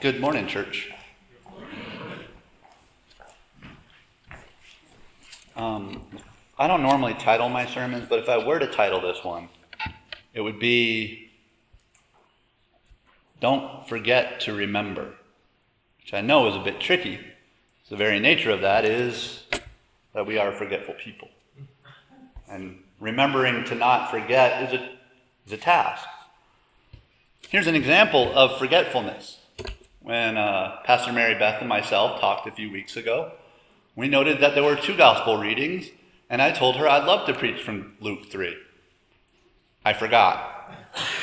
Good morning, church. I don't normally title my sermons, but if I were to title this one, it would be Don't Forget to Remember, which I know is a bit tricky. The very nature of that is that we are forgetful people. And remembering to not forget is a task. Here's an example of forgetfulness. When Pastor Mary Beth and myself talked a few weeks ago, we noted that there were 2 gospel readings, and I told her I'd love to preach from Luke 3. I forgot.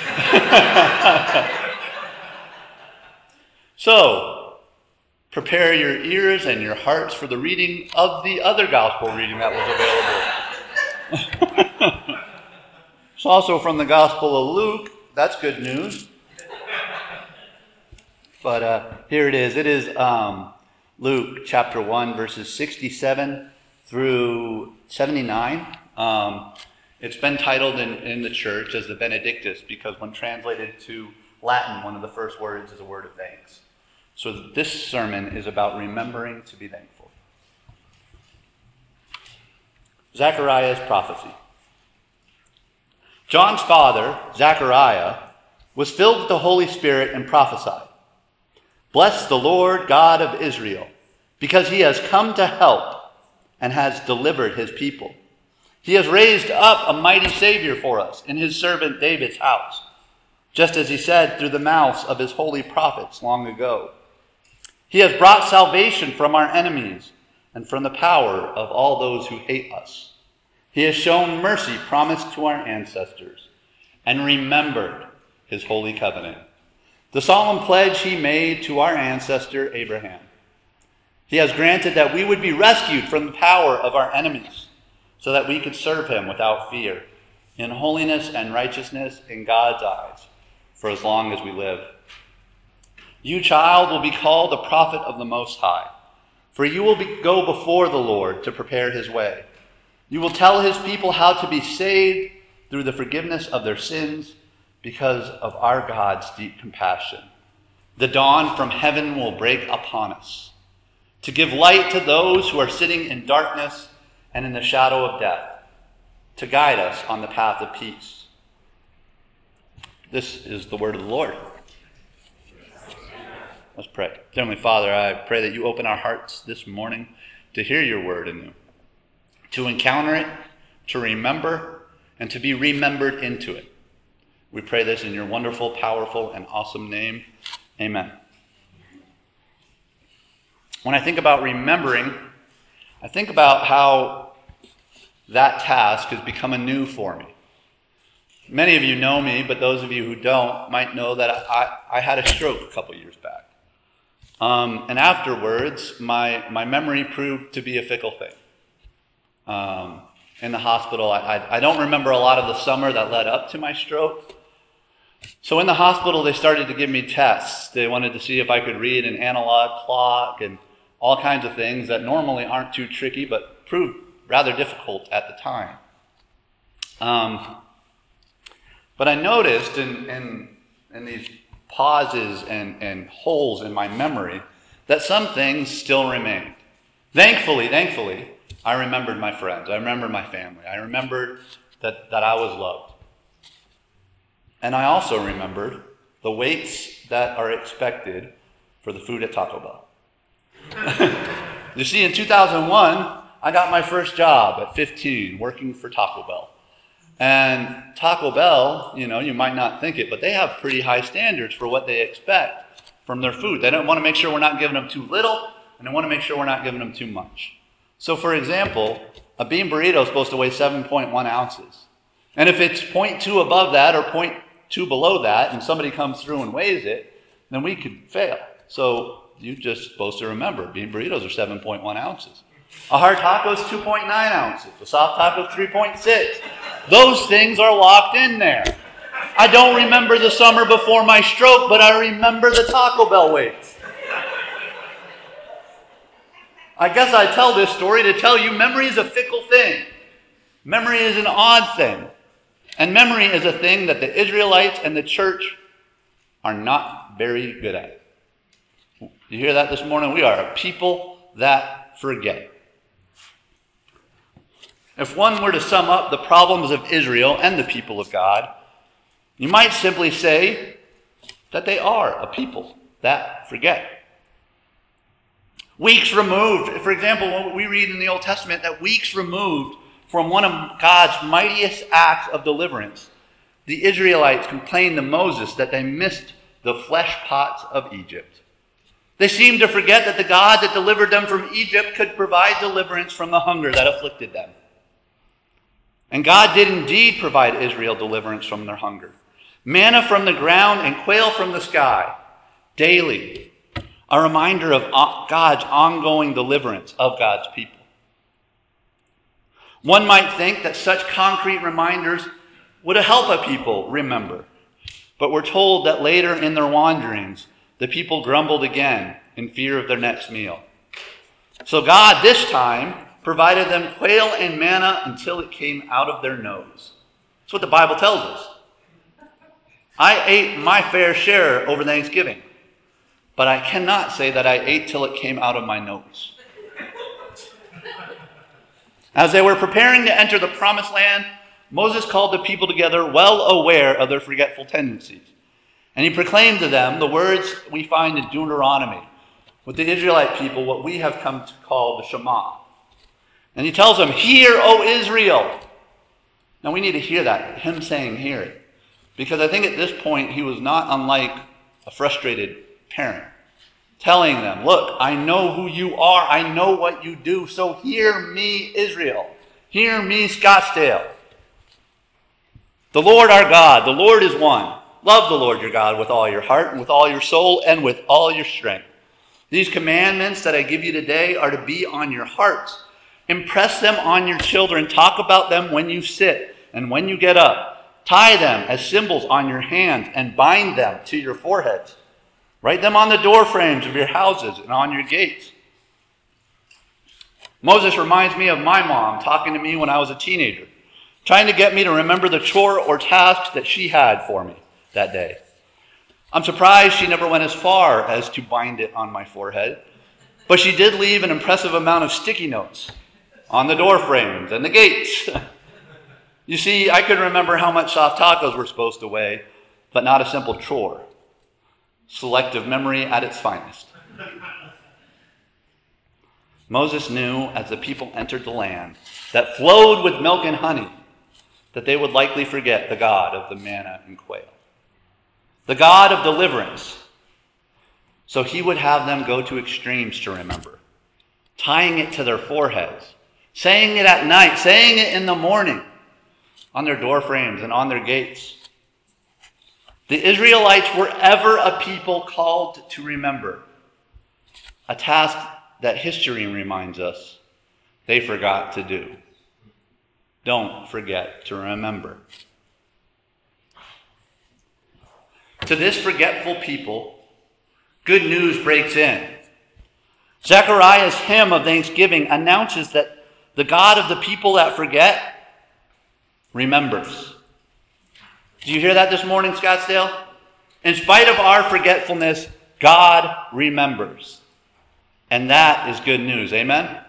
So, prepare your ears and your hearts for the reading of the other gospel reading that was available. It's also from the Gospel of Luke. That's good news. But here it is. It is Luke chapter 1, verses 67 through 79. It's been titled in the church as the Benedictus because when translated to Latin, one of the first words is a word of thanks. So this sermon is about remembering to be thankful. Zechariah's prophecy. John's father, Zechariah, was filled with the Holy Spirit and prophesied. Bless the Lord God of Israel, because he has come to help and has delivered his people. He has raised up a mighty Savior for us in his servant David's house, just as he said through the mouths of his holy prophets long ago. He has brought salvation from our enemies and from the power of all those who hate us. He has shown mercy promised to our ancestors and remembered his holy covenant, the solemn pledge he made to our ancestor Abraham. He has granted that we would be rescued from the power of our enemies, so that we could serve him without fear, in holiness and righteousness in God's eyes, for as long as we live. You, child, will be called a prophet of the Most High, for you will go before the Lord to prepare his way. You will tell his people how to be saved through the forgiveness of their sins, because of our God's deep compassion. The dawn from heaven will break upon us, to give light to those who are sitting in darkness and in the shadow of death, to guide us on the path of peace. This is the word of the Lord. Let's pray. Heavenly Father, I pray that you open our hearts this morning to hear your word anew, to encounter it, to remember, and to be remembered into it. We pray this in your wonderful, powerful, and awesome name. Amen. When I think about remembering, I think about how that task has become anew for me. Many of you know me, but those of you who don't might know that I had a stroke a couple years back. And afterwards, my memory proved to be a fickle thing. In the hospital, I don't remember a lot of the summer that led up to my stroke. So in the hospital, they started to give me tests. They wanted to see if I could read an analog clock and all kinds of things that normally aren't too tricky, but proved rather difficult at the time. But I noticed in these pauses and holes in my memory that some things still remained. Thankfully, I remembered my friends. I remembered my family. I remembered that I was loved. And I also remembered the waits that are expected for the food at Taco Bell. You see, in 2001, I got my first job at 15, working for Taco Bell. And Taco Bell, you might not think it, but they have pretty high standards for what they expect from their food. They don't want to make sure we're not giving them too little, and they want to make sure we're not giving them too much. So, for example, a bean burrito is supposed to weigh 7.1 ounces. And if it's 0.2 above that or 0.2 below that, and somebody comes through and weighs it, then we could fail. So you're just supposed to remember, bean burritos are 7.1 ounces. A hard taco is 2.9 ounces. A soft taco is 3.6. Those things are locked in there. I don't remember the summer before my stroke, but I remember the Taco Bell weights. I guess I tell this story to tell you memory is a fickle thing. Memory is an odd thing. And memory is a thing that the Israelites and the church are not very good at. You hear that this morning? We are a people that forget. If one were to sum up the problems of Israel and the people of God, you might simply say that they are a people that forget. Weeks removed, for example, what we read in the Old Testament, that weeks removed from one of God's mightiest acts of deliverance, the Israelites complained to Moses that they missed the flesh pots of Egypt. They seemed to forget that the God that delivered them from Egypt could provide deliverance from the hunger that afflicted them. And God did indeed provide Israel deliverance from their hunger. Manna from the ground and quail from the sky, daily, a reminder of God's ongoing deliverance of God's people. One might think that such concrete reminders would help a people remember. But we're told that later in their wanderings, the people grumbled again in fear of their next meal. So God, this time, provided them quail and manna until it came out of their nose. That's what the Bible tells us. I ate my fair share over Thanksgiving, but I cannot say that I ate till it came out of my nose. As they were preparing to enter the promised land, Moses called the people together, well aware of their forgetful tendencies. And he proclaimed to them the words we find in Deuteronomy, with the Israelite people, what we have come to call the Shema. And he tells them, "Hear, O Israel." Now we need to hear that, him saying hear it. Because I think at this point he was not unlike a frustrated parent, telling them, look, I know who you are, I know what you do, so hear me, Israel. Hear me, Scottsdale. The Lord our God, the Lord is one. Love the Lord your God with all your heart and with all your soul and with all your strength. These commandments that I give you today are to be on your hearts. Impress them on your children. Talk about them when you sit and when you get up. Tie them as symbols on your hands and bind them to your foreheads. Write them on the door frames of your houses and on your gates. Moses reminds me of my mom talking to me when I was a teenager, trying to get me to remember the chore or tasks that she had for me that day. I'm surprised she never went as far as to bind it on my forehead, but she did leave an impressive amount of sticky notes on the door frames and the gates. You see, I could remember how much soft tacos were supposed to weigh, but not a simple chore. Selective memory at its finest. Moses knew as the people entered the land that flowed with milk and honey that they would likely forget the God of the manna and quail, the God of deliverance. So he would have them go to extremes to remember, tying it to their foreheads, saying it at night, saying it in the morning, on their door frames and on their gates. The Israelites were ever a people called to remember, a task that history reminds us they forgot to do. Don't forget to remember. To this forgetful people, good news breaks in. Zechariah's hymn of thanksgiving announces that the God of the people that forget remembers. Did you hear that this morning, Scottsdale? In spite of our forgetfulness, God remembers. And that is good news. Amen?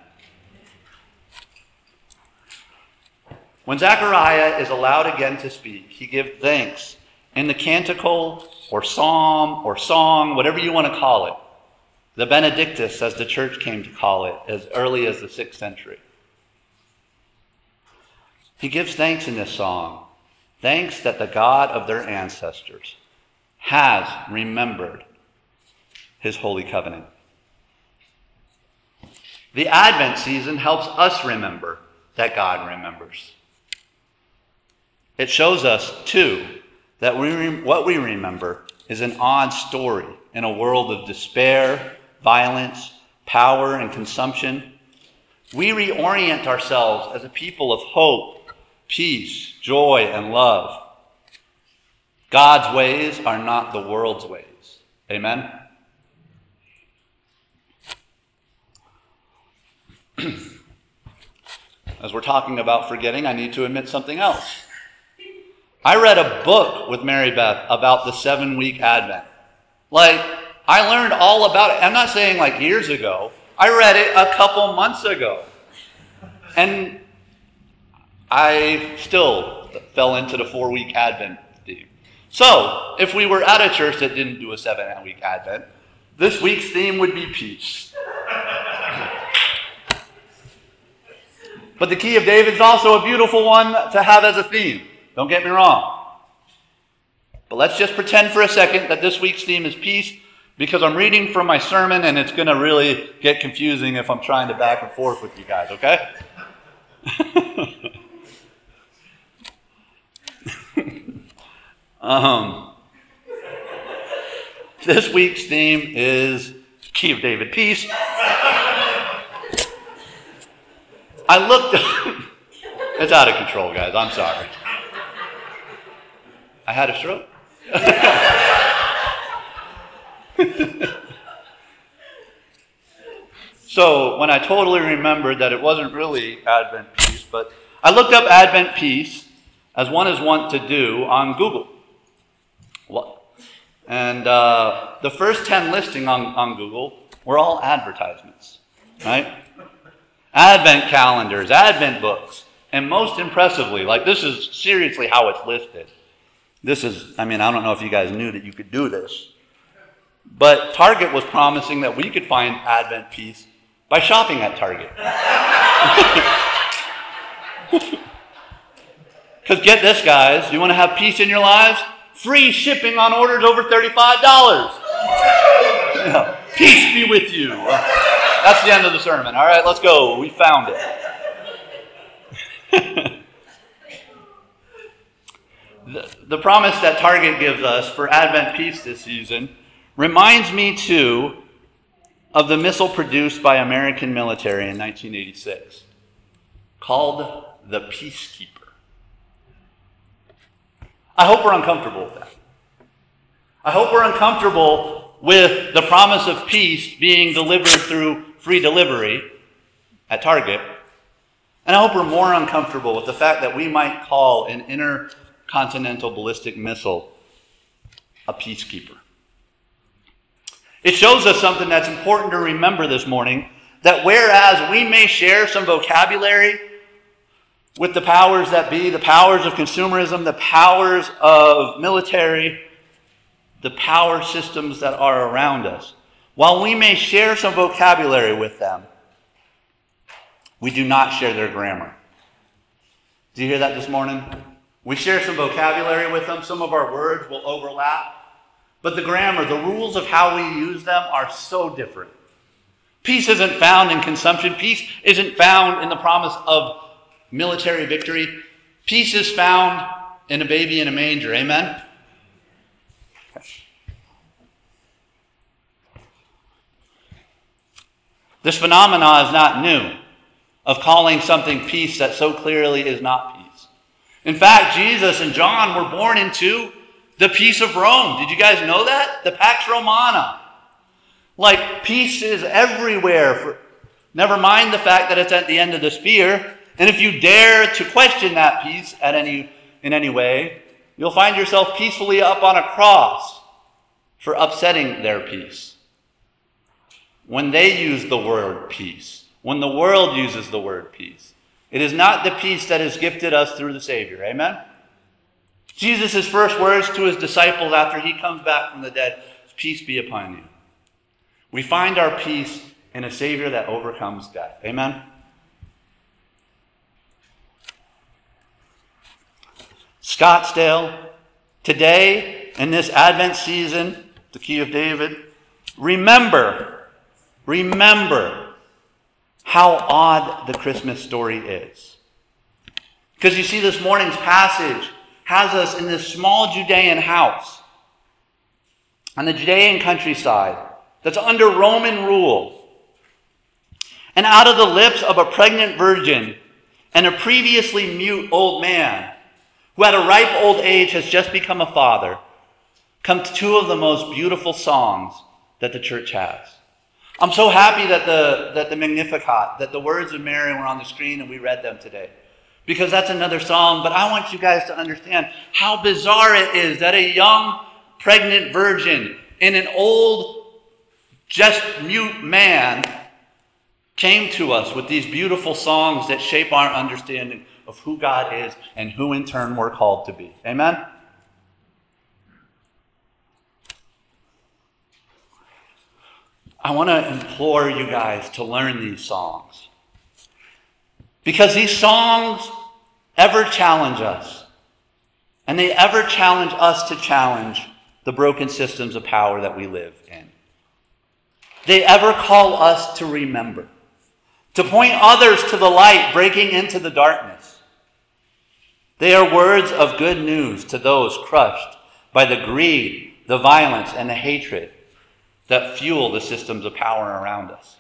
When Zechariah is allowed again to speak, he gives thanks in the canticle or psalm or song, whatever you want to call it. The Benedictus, as the church came to call it, as early as the 6th century. He gives thanks in this song. Thanks that the God of their ancestors has remembered his holy covenant. The Advent season helps us remember that God remembers. It shows us, too, that what we remember is an odd story in a world of despair, violence, power, and consumption. We reorient ourselves as a people of hope, peace, joy, and love. God's ways are not the world's ways. Amen? As we're talking about forgetting, I need to admit something else. I read a book with Mary Beth about the 7-week Advent. Like, I learned all about it. I'm not saying like years ago. I read it a couple months ago. And I still fell into the 4-week Advent theme. So, if we were at a church that didn't do a 7-week Advent, this week's theme would be peace. But the Key of David is also a beautiful one to have as a theme. Don't get me wrong. But let's just pretend for a second that this week's theme is peace, because I'm reading from my sermon and it's going to really get confusing if I'm trying to back and forth with you guys, okay? This week's theme is Key of David, peace. I looked up. It's out of control, guys. I'm sorry. I had a stroke. So when I totally remembered that it wasn't really Advent peace, but I looked up Advent peace, as one is wont to do, on Google. And the first 10 listing on Google were all advertisements, right? Advent calendars, Advent books, and most impressively, like this is seriously how it's listed. This is, I don't know if you guys knew that you could do this, but Target was promising that we could find Advent peace by shopping at Target. Because get this, guys, you want to have peace in your lives? Free shipping on orders over $35. Yeah. Peace be with you. That's the end of the sermon. All right, let's go. We found it. The promise that Target gives us for Advent peace this season reminds me, too, of the missile produced by American military in 1986 called the Peacekeeper. I hope we're uncomfortable with that. I hope we're uncomfortable with the promise of peace being delivered through free delivery at Target. And I hope we're more uncomfortable with the fact that we might call an intercontinental ballistic missile a peacekeeper. It shows us something that's important to remember this morning, that whereas we may share some vocabulary with the powers that be, the powers of consumerism, the powers of military, the power systems that are around us, while we may share some vocabulary with them, we do not share their grammar. Did you hear that this morning? We share some vocabulary with them. Some of our words will overlap. But the grammar, the rules of how we use them are so different. Peace isn't found in consumption. Peace isn't found in the promise of military victory. Peace is found in a baby in a manger. Amen? This phenomenon is not new, of calling something peace that so clearly is not peace. In fact, Jesus and John were born into the peace of Rome. Did you guys know that? The Pax Romana. Like, peace is everywhere. Never mind the fact that it's at the end of the spear. And if you dare to question that peace in any way, you'll find yourself peacefully up on a cross for upsetting their peace. When they use the word peace, when the world uses the word peace, it is not the peace that is gifted us through the Savior. Amen? Jesus' first words to his disciples after he comes back from the dead, peace be upon you. We find our peace in a Savior that overcomes death. Amen? Scottsdale, today, in this Advent season, the Key of David, remember how odd the Christmas story is. Because you see, this morning's passage has us in this small Judean house on the Judean countryside that's under Roman rule. And out of the lips of a pregnant virgin and a previously mute old man who at a ripe old age has just become a father, come two of the most beautiful songs that the church has. I'm so happy that the Magnificat, that the words of Mary were on the screen and we read them today. Because that's another song, but I want you guys to understand how bizarre it is that a young pregnant virgin in an old just mute man came to us with these beautiful songs that shape our understanding of who God is and who in turn we're called to be. Amen? I want to implore you guys to learn these songs, because these songs ever challenge us, and they ever challenge us to challenge the broken systems of power that we live in. They ever call us to remember, to point others to the light breaking into the darkness. They are words of good news to those crushed by the greed, the violence, and the hatred that fuel the systems of power around us.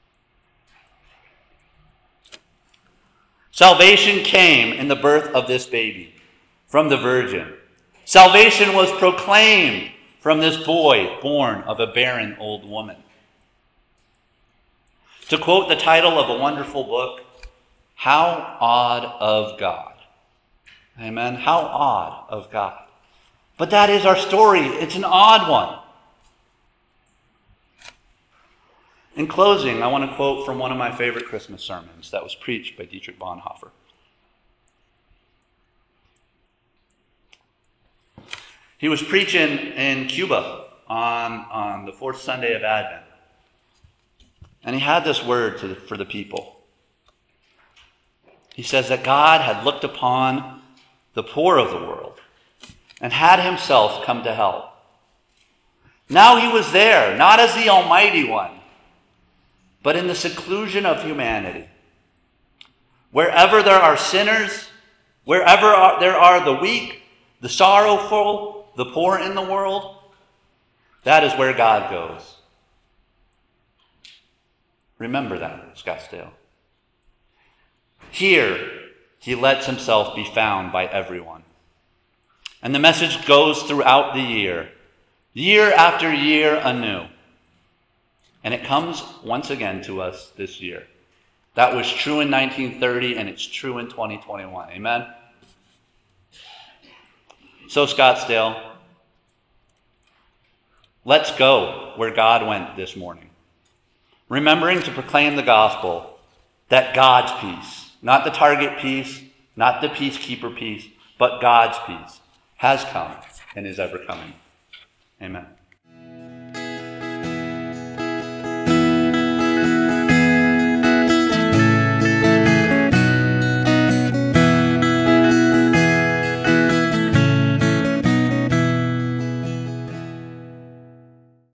Salvation came in the birth of this baby from the virgin. Salvation was proclaimed from this boy born of a barren old woman. To quote the title of a wonderful book, How Odd of God. Amen. How odd of God. But that is our story. It's an odd one. In closing, I want to quote from one of my favorite Christmas sermons that was preached by Dietrich Bonhoeffer. He was preaching in Cuba on the fourth Sunday of Advent. And he had this word for the people. He says that God had looked upon the poor of the world and had himself come to help. Now he was there, not as the Almighty One, but in the seclusion of humanity. Wherever there are sinners, wherever there are the weak, the sorrowful, the poor in the world, that is where God goes. Remember that, Scottsdale. Here, he lets himself be found by everyone. And the message goes throughout the year after year anew. And it comes once again to us this year. That was true in 1930, and it's true in 2021. Amen? So, Scottsdale, let's go where God went this morning, remembering to proclaim the gospel that God's peace, not the target peace, not the peacekeeper peace, but God's peace has come and is ever coming. Amen.